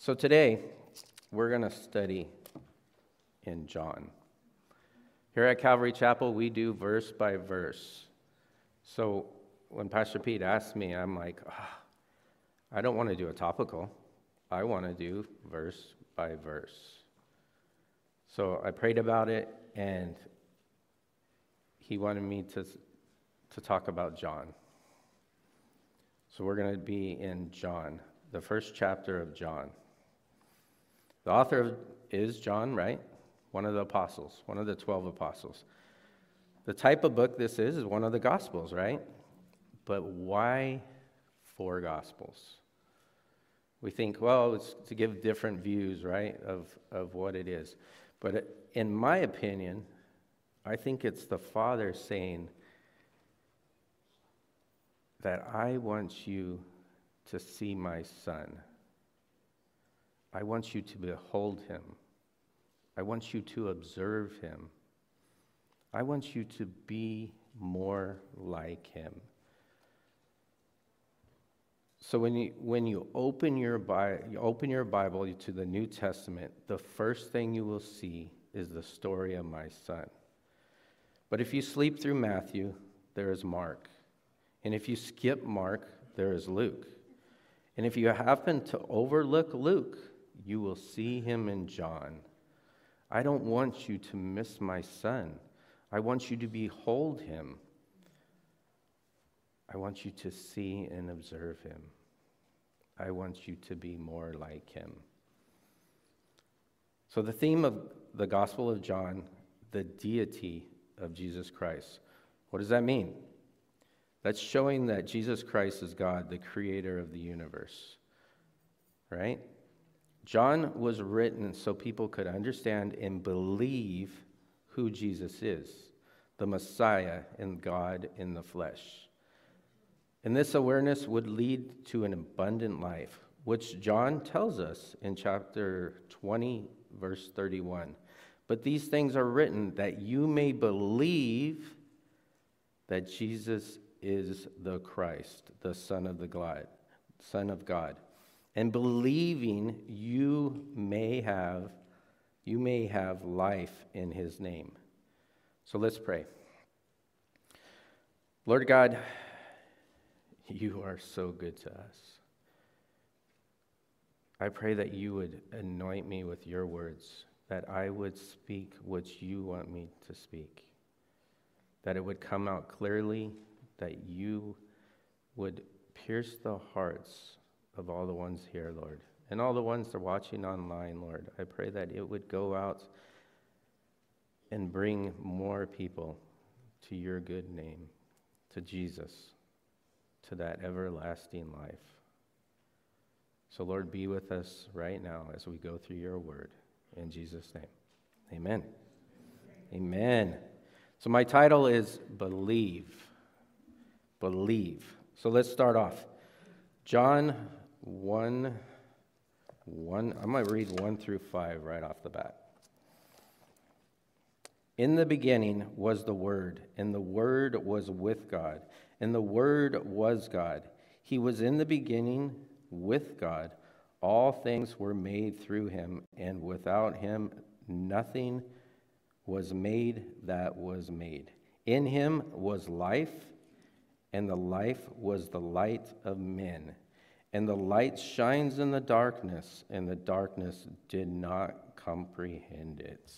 So today, we're going to study in John. Here at Calvary Chapel, we do verse by verse. So when Pastor Pete asked me, I'm like, I don't want to do a topical. I want to do verse by verse. So I prayed about it, and he wanted me to talk about John. So we're going to be in John, the first chapter of John. The author is John, right? One of the apostles, one of the 12 apostles. The type of book this is one of the Gospels, right? But why 4 Gospels? We think, well, it's to give different views, right, of what it is. But in my opinion, I think it's the Father saying that I want you to see my Son. I want you to behold him. I want you to observe him. I want you to be more like him. So when you open your Bible to the New Testament, the first thing you will see is the story of my Son. But if you sleep through Matthew, there is Mark. And if you skip Mark, there is Luke. And if you happen to overlook Luke, you will see him in John. I don't want you to miss my Son. I want you to behold him. I want you to see and observe him. I want you to be more like him. So the theme of the Gospel of John, the deity of Jesus Christ. What does that mean? That's showing that Jesus Christ is God, the creator of the universe. Right? John was written so people could understand and believe who Jesus is, the Messiah and God in the flesh. And this awareness would lead to an abundant life, which John tells us in chapter 20, verse 31. But these things are written that you may believe that Jesus is the Christ, the Son of God. And believing you may have life in his name. So let's pray. Lord God, you are so good to us. I pray that you would anoint me with your words, that I would speak what you want me to speak, that it would come out clearly, that you would pierce the hearts of all the ones here, Lord, and all the ones that are watching online, Lord. I pray that it would go out and bring more people to your good name, to Jesus, to that everlasting life. So, Lord, be with us right now as we go through your word. In Jesus' name, amen. Amen. So my title is Believe. Believe. So let's start off. John 1, I'm going to read 1 through 5 right off the bat. In the beginning was the Word, and the Word was with God, and the Word was God. He was in the beginning with God. All things were made through him, and without him nothing was made that was made. In him was life, and the life was the light of men. And the light shines in the darkness, and the darkness did not comprehend it.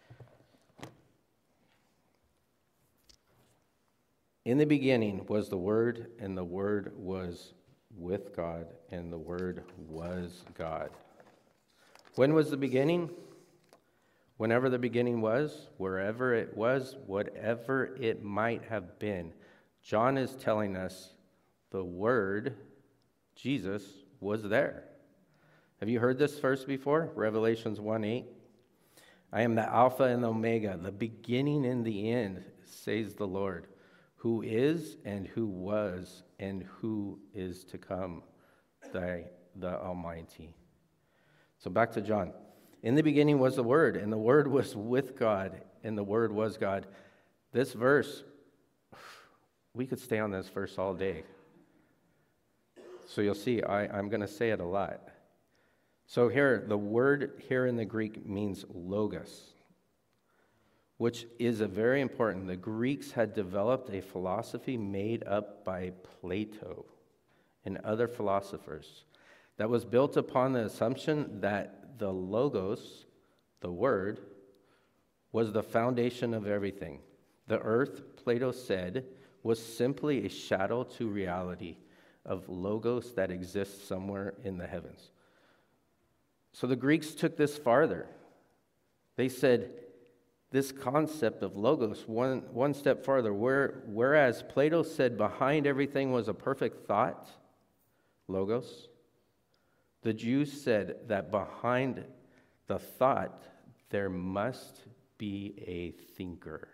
In the beginning was the Word, and the Word was with God, and the Word was God. When was the beginning? Whenever the beginning was, wherever it was, whatever it might have been. John is telling us the Word, Jesus, was there. Have you heard this verse before? Revelations 1:8. I am the Alpha and the Omega, the beginning and the end, says the Lord, who is and who was and who is to come, the Almighty. So back to John. In the beginning was the Word, and the Word was with God, and the Word was God. This verse, we could stay on this verse all day. So you'll see, I'm going to say it a lot. So here, the word here in the Greek means logos, which is a very important. The Greeks had developed a philosophy made up by Plato and other philosophers that was built upon the assumption that the logos, the word, was the foundation of everything. The earth, Plato said, was simply a shadow to reality of logos that exists somewhere in the heavens. So the Greeks took this farther. They said this concept of logos one step farther, whereas Plato said behind everything was a perfect thought, logos, the Jews said that behind the thought there must be a thinker.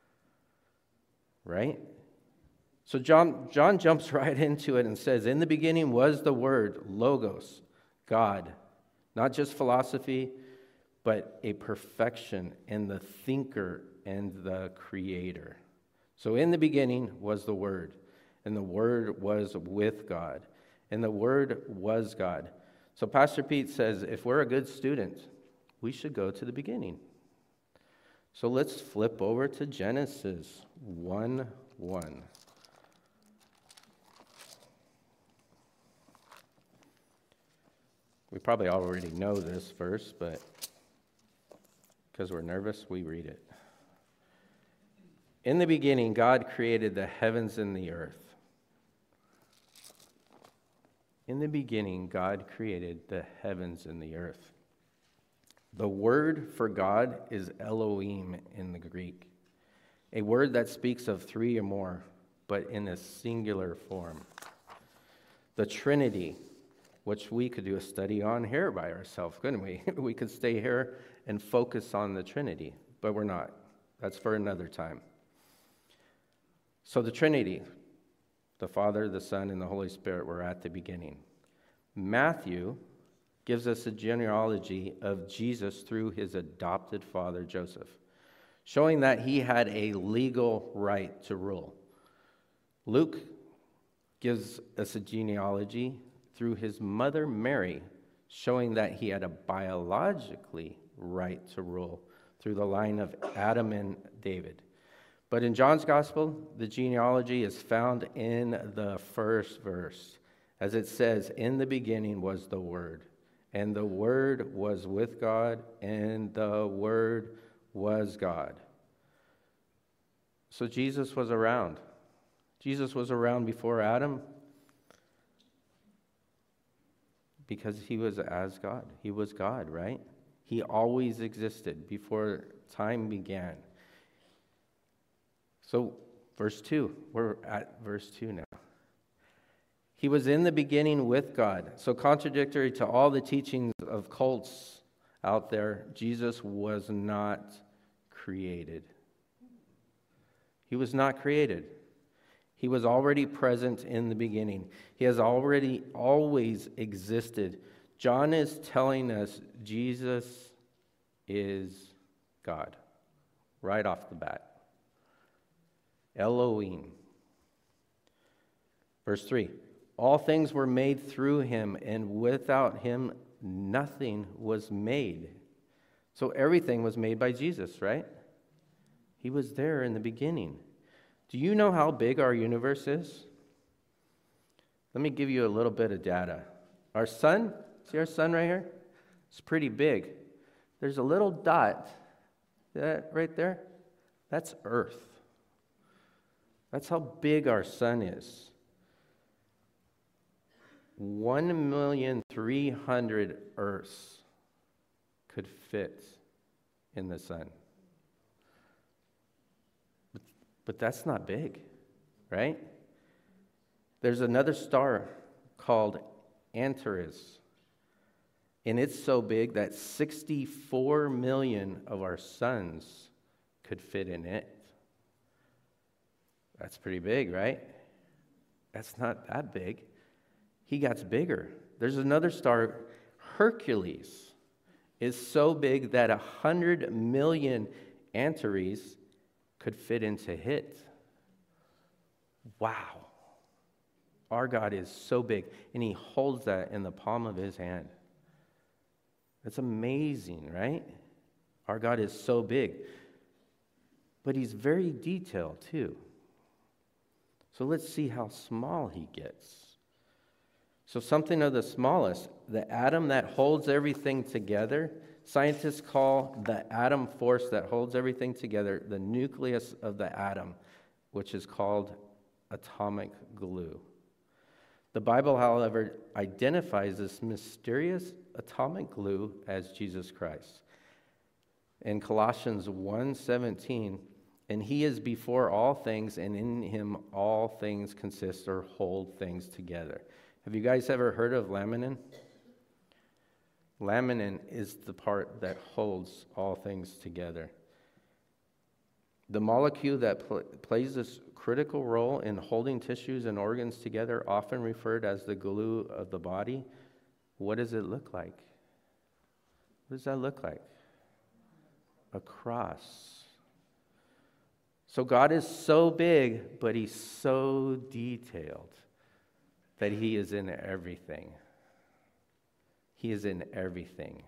Right? So John jumps right into it and says, in the beginning was the word, logos, God. Not just philosophy, but a perfection and the thinker and the creator. So in the beginning was the Word, and the Word was with God, and the Word was God. So Pastor Pete says, if we're a good student, we should go to the beginning. So let's flip over to Genesis 1:1. We probably already know this verse, but because we're nervous, we read it. In the beginning, God created the heavens and the earth. In the beginning, God created the heavens and the earth. The word for God is Elohim in the Greek, a word that speaks of three or more, but in a singular form. The Trinity, which we could do a study on here by ourselves, couldn't we? We could stay here and focus on the Trinity, but we're not. That's for another time. So the Trinity, the Father, the Son, and the Holy Spirit were at the beginning. Matthew gives us a genealogy of Jesus through his adopted father, Joseph, showing that he had a legal right to rule. Luke gives us a genealogy through his mother, Mary, showing that he had a biologically right to rule through the line of Adam and David. But in John's Gospel, the genealogy is found in the first verse, as it says, in the beginning was the Word, and the Word was with God, and the Word was God. So Jesus was around. Jesus was around before Adam because he was as God. He was God, right? He always existed before time began. So, verse 2, we're at verse 2 now. He was in the beginning with God. So contradictory to all the teachings of cults out there, Jesus was not created. He was not created. He was already present in the beginning. He has already always existed. John is telling us Jesus is God right off the bat. Elohim. Verse 3, all things were made through him, and without him nothing was made. So everything was made by Jesus, right? He was there in the beginning. Do you know how big our universe is? Let me give you a little bit of data. Our sun, see our sun right here? It's pretty big. There's a little dot, that right there? That's Earth. That's how big our sun is. 1,300,000 Earths could fit in the sun. But that's not big, right? There's another star called Antares, and it's so big that 64 million of our suns could fit in it. That's pretty big, right? That's not that big. He gets bigger. There's another star, Hercules, is so big that 100 million Antares could fit into it. Wow. Our God is so big, and he holds that in the palm of his hand. It's amazing, right? Our God is so big. But he's very detailed too. So let's see how small he gets. So something of the smallest, the atom that holds everything together, scientists call the atom force that holds everything together the nucleus of the atom, which is called atomic glue. The Bible, however, identifies this mysterious atomic glue as Jesus Christ. In Colossians 1:17, and he is before all things, and in him all things consist or hold things together. Have you guys ever heard of laminin? Laminin is the part that holds all things together. The molecule that plays this critical role in holding tissues and organs together, often referred as the glue of the body, what does it look like? What does that look like? A cross. So God is so big, but he's so detailed that he is in everything. He is in everything.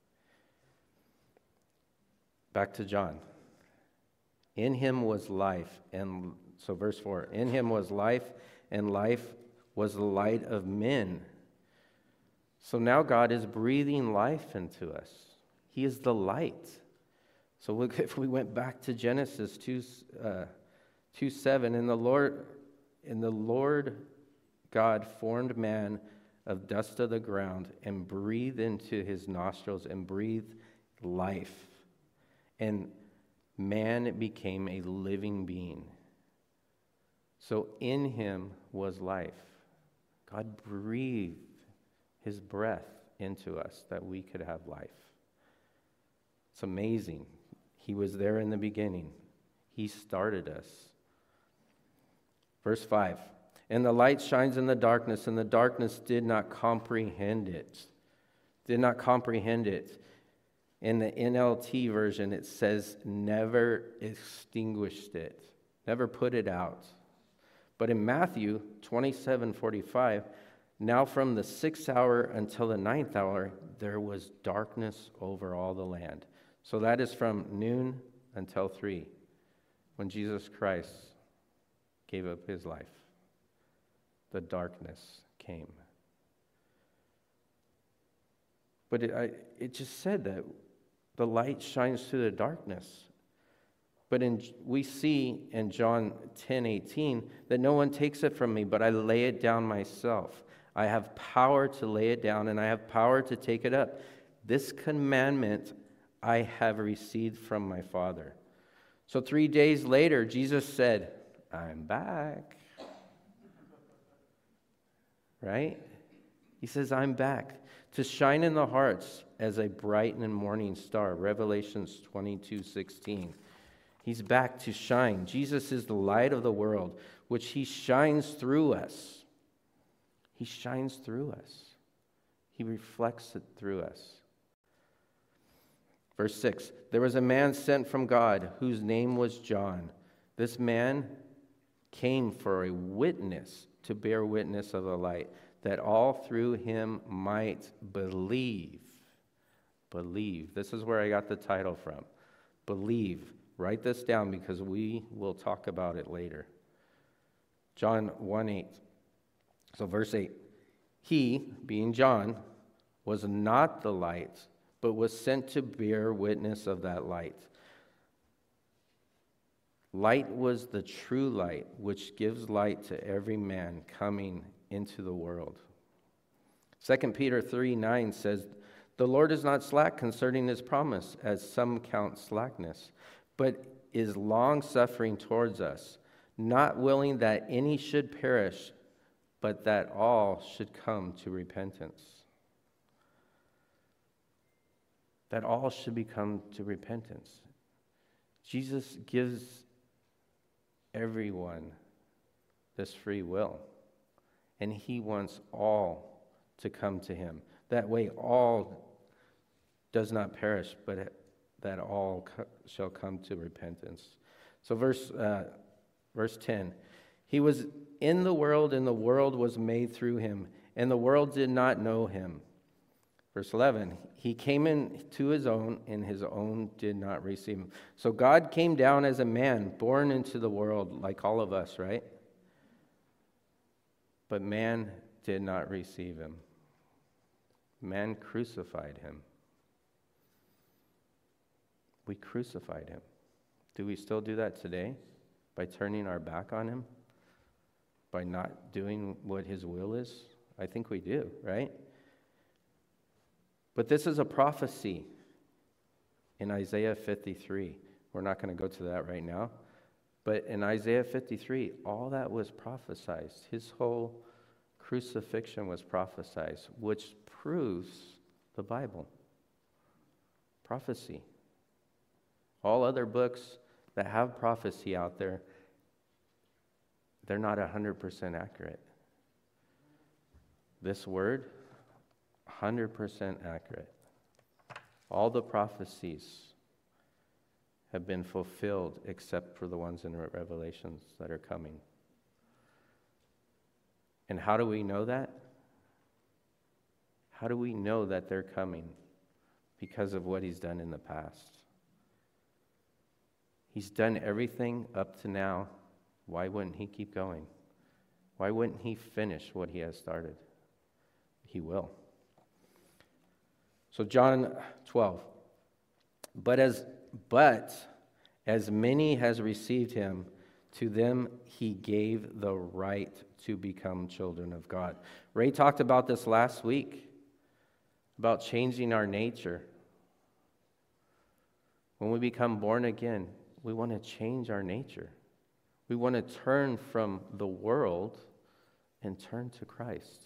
Back to John. In him was life, and so verse 4, in him was life, and life was the light of men. So now God is breathing life into us. He is the light. So look, if we went back to Genesis 2:7, and the Lord God formed man of dust of the ground and breathed into his nostrils and breathed life. And man became a living being. So in him was life. God breathed his breath into us that we could have life. It's amazing. He was there in the beginning. He started us. Verse 5. And the light shines in the darkness, and the darkness did not comprehend it. Did not comprehend it. In the NLT version, it says, never extinguished it. Never put it out. But in Matthew 27:45, now from the 6th hour until the 9th hour, there was darkness over all the land. So that is from noon until 3, when Jesus Christ gave up his life. The darkness came. But it just said that the light shines through the darkness. But we see in John 10:18 that no one takes it from me, but I lay it down myself. I have power to lay it down, and I have power to take it up. This commandment I have received from my Father. So 3 days later, Jesus said, I'm back. Right? He says, I'm back to shine in the hearts as a bright and morning star. Revelations 22:16. He's back to shine. Jesus is the light of the world, which he shines through us. He shines through us. He reflects it through us. Verse 6, there was a man sent from God whose name was John. This man came for a witness, to bear witness of the light, that all through him might believe. Believe. This is where I got the title from. Believe. Write this down because we will talk about it later. John 1:8. So verse 8. He, being John, was not the light, but was sent to bear witness of that light. Light was the true light, which gives light to every man coming into the world. 2 Peter 3:9 says, the Lord is not slack concerning his promise, as some count slackness, but is long-suffering towards us, not willing that any should perish, but that all should come to repentance. That all should become to repentance. Jesus gives everyone this free will, and he wants all to come to him. That way all does not perish, but that all shall come to repentance. So verse 10, he was in the world, and the world was made through him, and the world did not know him. Verse 11, he came into his own, and his own did not receive him. So God came down as a man, born into the world like all of us, right? But man did not receive him. Man crucified him. We crucified him. Do we still do that today? By turning our back on him? By not doing what his will is? I think we do, right? But this is a prophecy in Isaiah 53. We're not going to go to that right now. But in Isaiah 53, all that was prophesied. His whole crucifixion was prophesied, which proves the Bible. Prophecy. All other books that have prophecy out there, they're not 100% accurate. This word, 100% accurate. All the prophecies have been fulfilled except for the ones in Revelations that are coming. And how do we know that? How do we know that they're coming? Because of what he's done in the past. He's done everything up to now. Why wouldn't he keep going? Why wouldn't he finish what he has started? He will. So John 12. But as many has received him, to them he gave the right to become children of God. Ray talked about this last week, about changing our nature. When we become born again, we want to change our nature. We want to turn from the world and turn to Christ.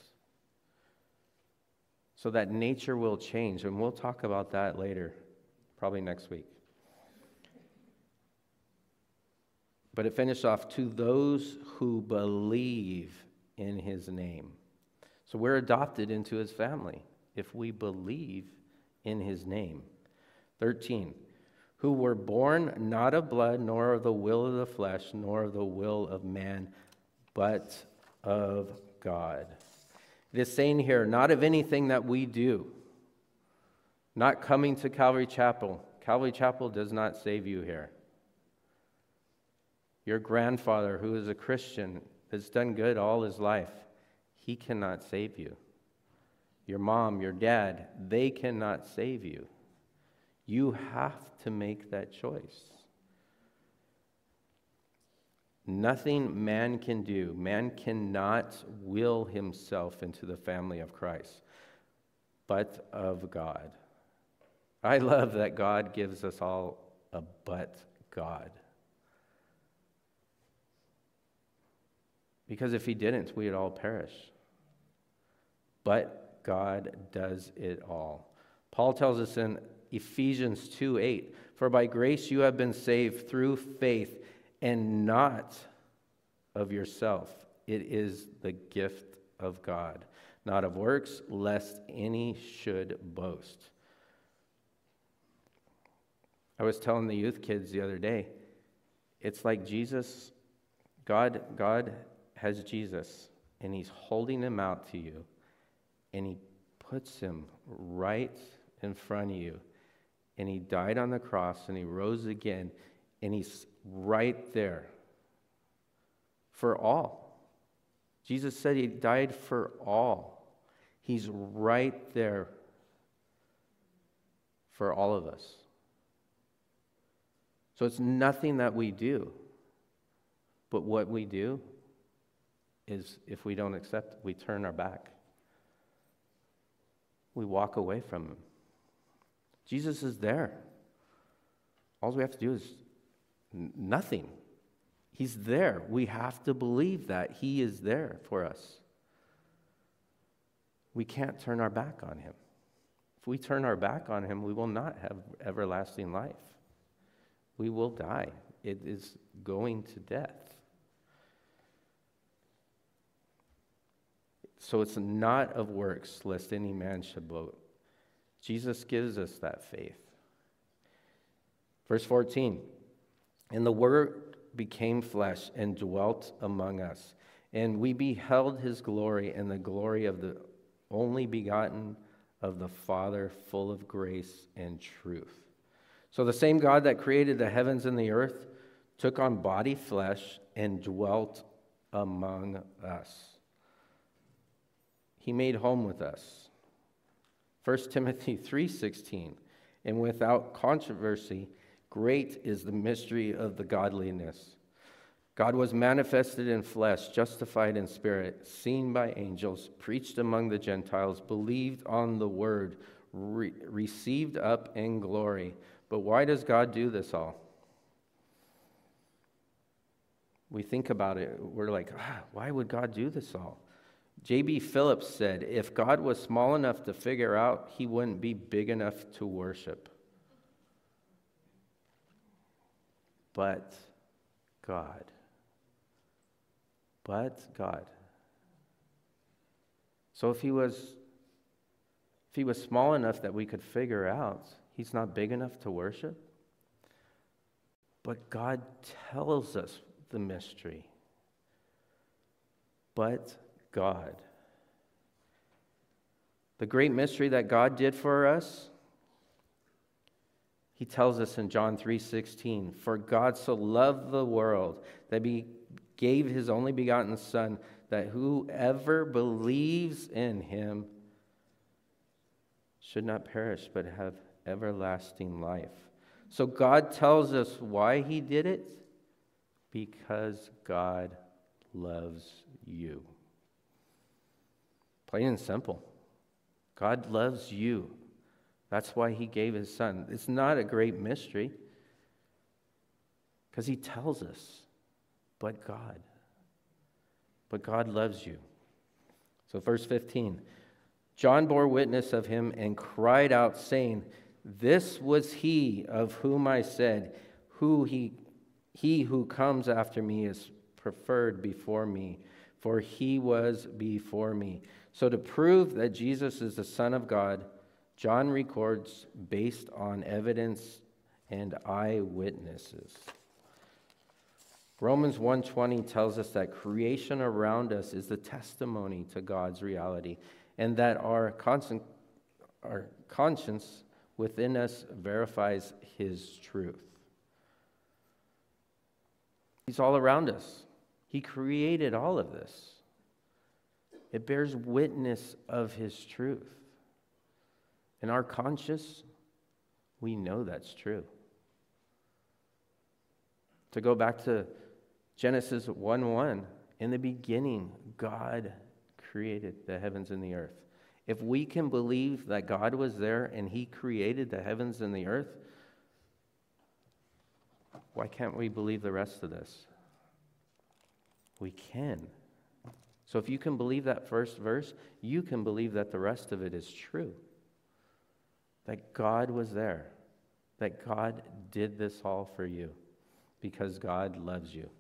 So that nature will change, and we'll talk about that later, probably next week. But it finished off, to those who believe in his name. So we're adopted into his family if we believe in his name. 13, who were born not of blood, nor of the will of the flesh, nor of the will of man, but of God. It is saying here, not of anything that we do. Not coming to Calvary Chapel. Calvary Chapel does not save you here. Your grandfather, who is a Christian, has done good all his life. He cannot save you. Your mom, your dad, they cannot save you. You have to make that choice. Nothing man can do. Man cannot will himself into the family of Christ, but of God. I love that God gives us all a but God. Because if he didn't, we would all perish. But God does it all. Paul tells us in Ephesians 2:8, for by grace you have been saved through faith, and not of yourself. It is the gift of God, not of works, lest any should boast. I was telling the youth kids the other day, it's like Jesus, God has Jesus, and he's holding him out to you, and he puts him right in front of you, and he died on the cross, and he rose again, and he's right there for all. Jesus said he died for all. He's right there for all of us. So it's nothing that we do, but what we do is, if we don't accept, we turn our back. We walk away from him. Jesus is there. All we have to do is nothing. He's there. We have to believe that he is there for us. We can't turn our back on him. If we turn our back on him, we will not have everlasting life. We will die. It is going to death. So it's not of works, lest any man should boast. Jesus gives us that faith. Verse 14, and the Word became flesh and dwelt among us, and we beheld his glory, and the glory of the only begotten of the Father, full of grace and truth. So the same God that created the heavens and the earth took on body flesh and dwelt among us. He made home with us. 1 Timothy 3:16, and without controversy, great is the mystery of the godliness. God was manifested in flesh, justified in spirit, seen by angels, preached among the Gentiles, believed on the word, received up in glory. But why does God do this all? We think about it, we're like, why would God do this all? J.B. Phillips said, if God was small enough to figure out, he wouldn't be big enough to worship. But God. So if he was small enough that we could figure out, he's not big enough to worship. But God tells us the mystery. But God. The great mystery that God did for us, he tells us in John 3:16, for God so loved the world that he gave his only begotten Son, that whoever believes in him should not perish but have everlasting life. So God tells us why he did it, because God loves you. Plain and simple. God loves you. That's why he gave his Son. It's not a great mystery, because he tells us, but God loves you. So verse 15, John bore witness of him and cried out, saying, this was he of whom I said, he who comes after me is preferred before me, for he was before me. So to prove that Jesus is the Son of God, John records based on evidence and eyewitnesses. Romans 1:20 tells us that creation around us is the testimony to God's reality, and that our conscience within us verifies his truth. He's all around us. He created all of this. It bears witness of his truth. In our conscience, we know that's true. To go back to Genesis 1:1, in the beginning, God created the heavens and the earth. If we can believe that God was there and he created the heavens and the earth, why can't we believe the rest of this? We can. So if you can believe that first verse, you can believe that the rest of it is true. That God was there. That God did this all for you because God loves you.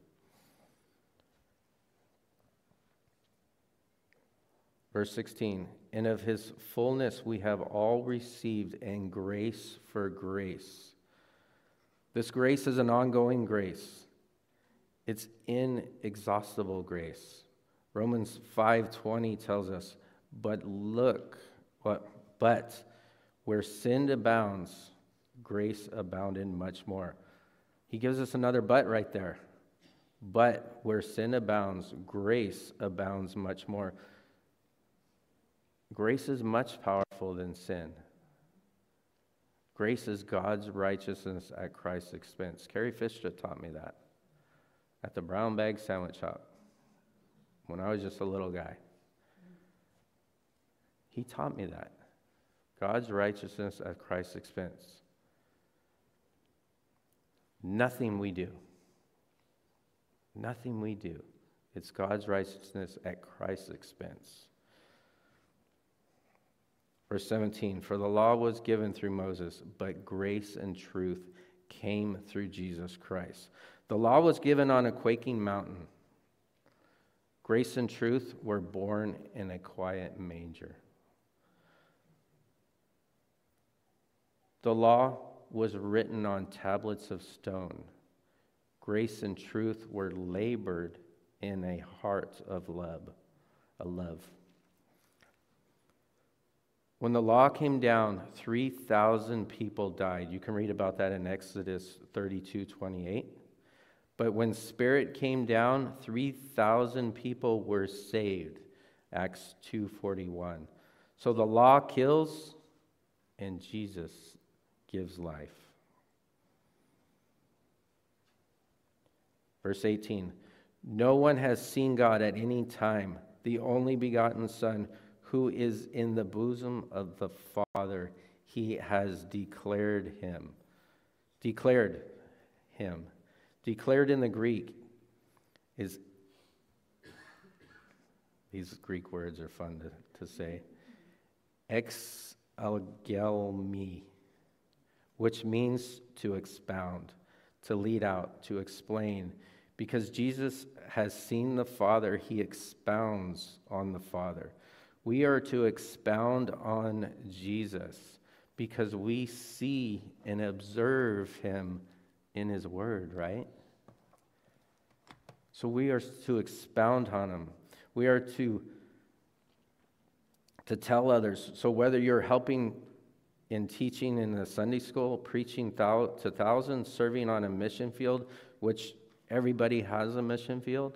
Verse 16, and of his fullness we have all received, and grace for grace. This grace is an ongoing grace. It's inexhaustible grace. Romans 5:20 tells us, but where sin abounds, grace abounded much more. He gives us another but right there. But where sin abounds, grace abounds much more. Grace is much powerful than sin. Grace is God's righteousness at Christ's expense. Carrie Fisher taught me that at the Brown Bag Sandwich Shop when I was just a little guy. He taught me that. God's righteousness at Christ's expense. Nothing we do. It's God's righteousness at Christ's expense. Verse 17, for the law was given through Moses, but grace and truth came through Jesus Christ. The law was given on a quaking mountain. Grace and truth were born in a quiet manger. The law was written on tablets of stone. Grace and truth were labored in a heart of love. When the law came down, 3,000 people died. You can read about that in Exodus 32:28. But when Spirit came down, 3,000 people were saved. Acts 2:41. So the law kills, and Jesus gives life. Verse 18, no one has seen God at any time, the only begotten Son, who is in the bosom of the Father. He has declared him. Declared him. Declared in the Greek is, these Greek words are fun to say, exalgelmi, which means to expound, to lead out, to explain. Because Jesus has seen the Father, he expounds on the Father. We are to expound on Jesus because we see and observe him in his word, right? So we are to expound on him. We are to tell others. So whether you're helping in teaching in a Sunday school, preaching to thousands, serving on a mission field, which everybody has a mission field.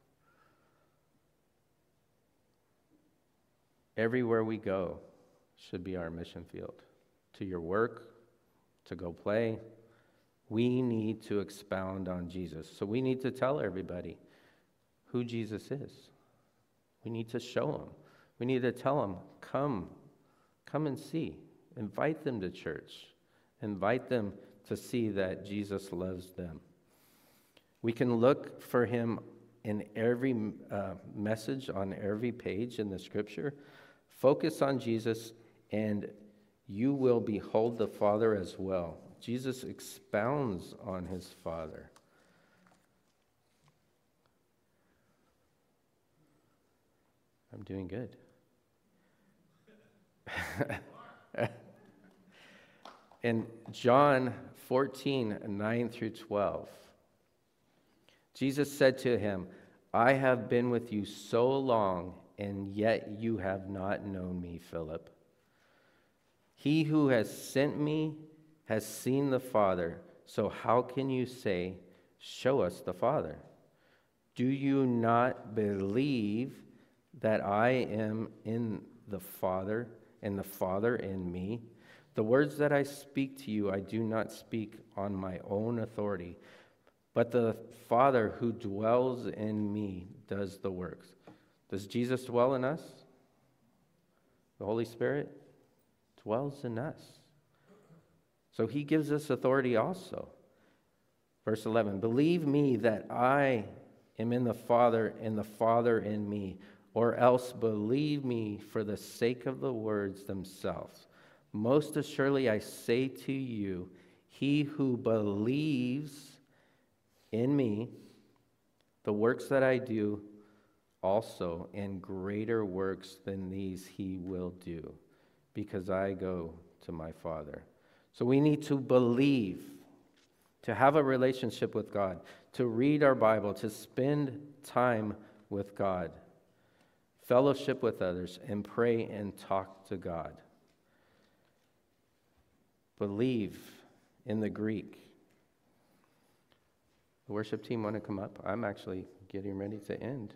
Everywhere we go should be our mission field. To your work, to go play, we need to expound on Jesus. So we need to tell everybody who Jesus is. We need to show them. We need to tell them, come and see. Invite them to church. Invite them to see that Jesus loves them. We can look for him in every message on every page in the scripture. Focus on Jesus and you will behold the Father as well. Jesus expounds on his Father. I'm doing good. In John 14:9-12, Jesus said to him, I have been with you so long, and yet you have not known me, Philip. He who has sent me has seen the Father, so how can you say, show us the Father? Do you not believe that I am in the Father, and the Father in me? The words that I speak to you, I do not speak on my own authority, but the Father who dwells in me does the works. Does Jesus dwell in us? The Holy Spirit dwells in us. So he gives us authority also. Verse 11, believe me that I am in the Father and the Father in me, or else believe me for the sake of the words themselves. Most assuredly I say to you, he who believes in me, the works that I do also, and greater works than these he will do, because I go to my Father. So we need to believe, to have a relationship with God, to read our Bible, to spend time with God, fellowship with others, and pray and talk to God. Believe in the Greek. The worship team want to come up? I'm actually getting ready to end.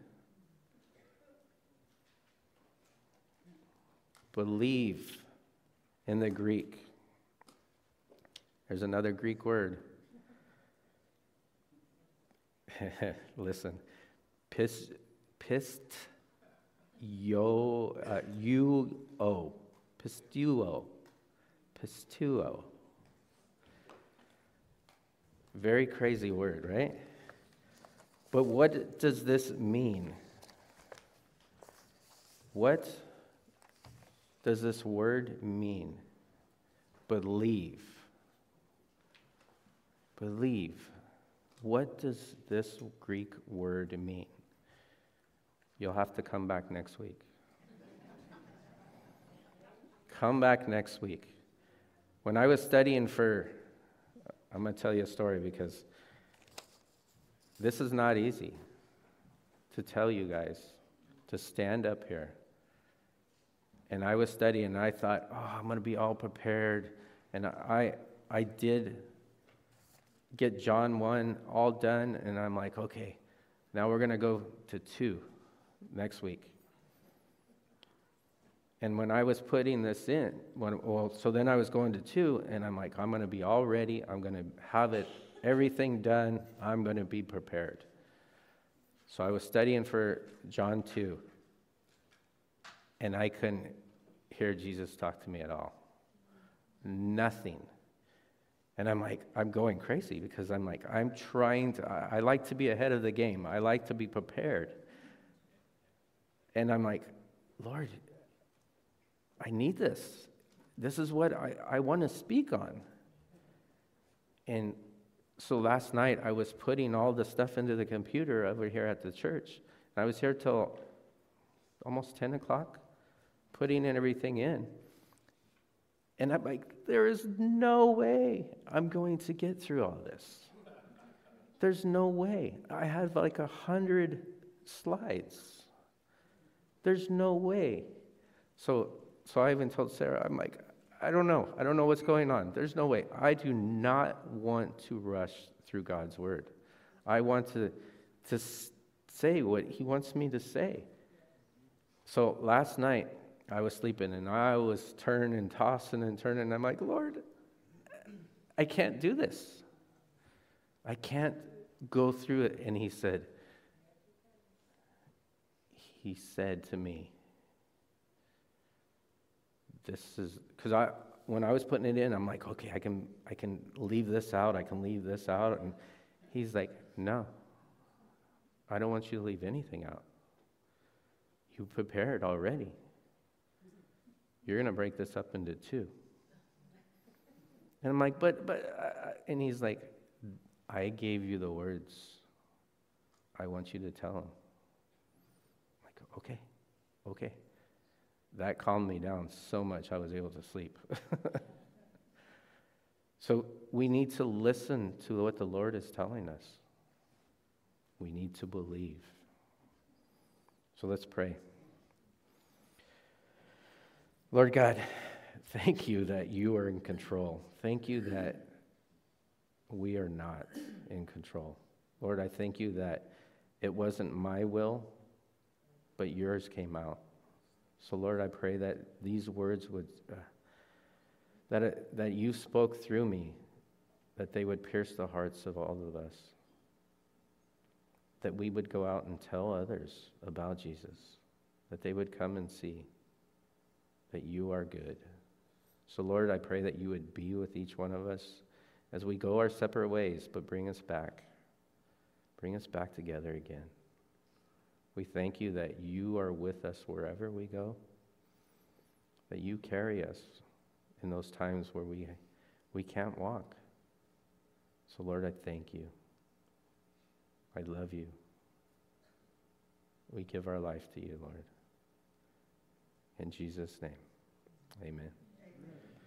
Believe in the Greek. There's another Greek word. Listen. Pistuo. Very crazy word, right? But what does this mean? What does this word mean? Believe. Believe. What does this Greek word mean? You'll have to come back next week. Come back next week. When I was studying I'm going to tell you a story because this is not easy to tell you guys, to stand up here And I was studying, and I thought, oh, I'm going to be all prepared. And I did get John 1 all done, and I'm like, okay, now we're going to go to 2 next week. And when I was putting this in, so then I was going to 2, and I'm like, I'm going to be all ready. I'm going to have everything done. I'm going to be prepared. So I was studying for John 2, and I couldn't hear Jesus talk to me at all. Nothing. And I'm like, I'm going crazy because I'm like, I like to be ahead of the game. I like to be prepared. And I'm like, Lord, I need this. This is what I want to speak on. And so last night I was putting all the stuff into the computer over here at the church. And I was here till almost 10 o'clock, putting everything in. And I'm like, there is no way I'm going to get through all this. There's no way. I have like 100 slides. There's no way. So I even told Sarah, I'm like, I don't know. I don't know what's going on. There's no way. I do not want to rush through God's word. I want to say what he wants me to say. So last night, I was sleeping, and I was turning, tossing, and turning. And I'm like, Lord, I can't do this. I can't go through it. And he said to me, this is, because when I was putting it in, I'm like, okay, I can leave this out. I can leave this out. And he's like, no, I don't want you to leave anything out. You prepared already. You're going to break this up into 2. And I'm like, and he's like, I gave you the words. I want you to tell them. I'm like, okay. That calmed me down so much I was able to sleep. So we need to listen to what the Lord is telling us. We need to believe. So let's pray. Lord God, thank you that you are in control. Thank you that we are not in control. Lord, I thank you that it wasn't my will, but yours came out. So Lord, I pray that these words would, that you spoke through me, that they would pierce the hearts of all of us. That we would go out and tell others about Jesus. That they would come and see that you are good. So Lord, I pray that you would be with each one of us as we go our separate ways, but bring us back. Bring us back together again. We thank you that you are with us wherever we go, that you carry us in those times where we can't walk. So Lord, I thank you. I love you. We give our life to you, Lord. In Jesus' name, amen.